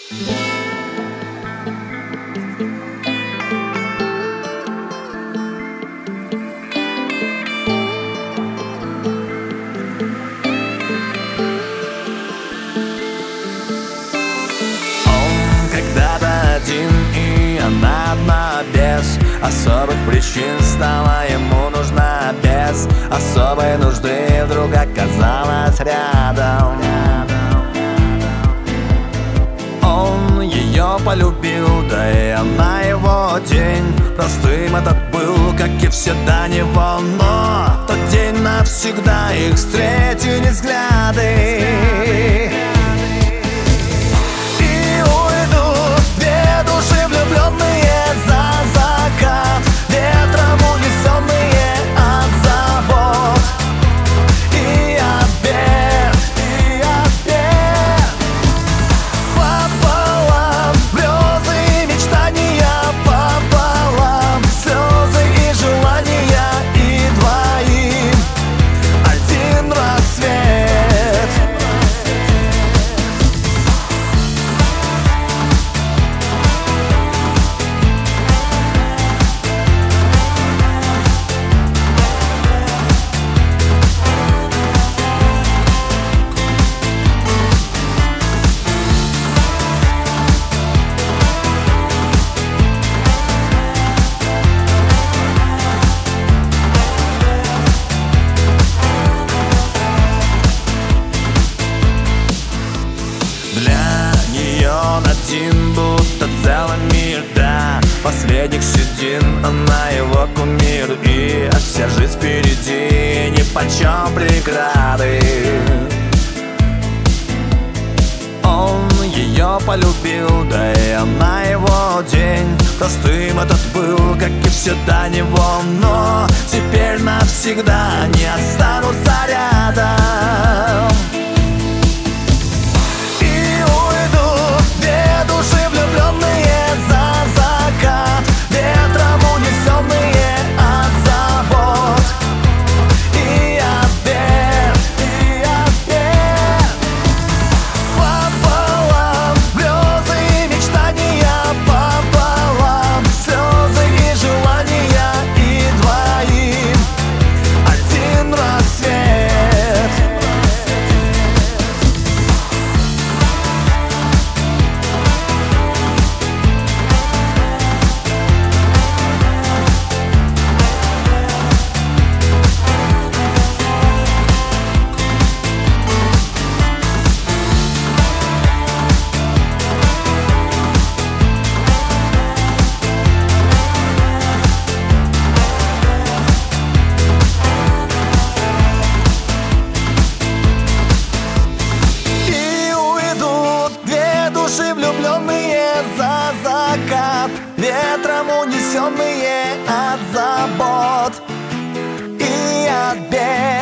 И она одна, без особых причин, стала ему нужна. Без особой нужды вдруг оказалась рядом. Он ее полюбил, да и она его. День простым этот был, как и все до него. Но в тот день навсегда их встретили взгляды. Один, будто целый мир, да, последних седин, она его кумир. И вся жизнь впереди, нипочем преграды. Он ее полюбил, да и она его. День простым этот был, как и все до него. Но теперь навсегда не останутся рядом. Влюбленные за закат, ветром унесенные от забот и от бед.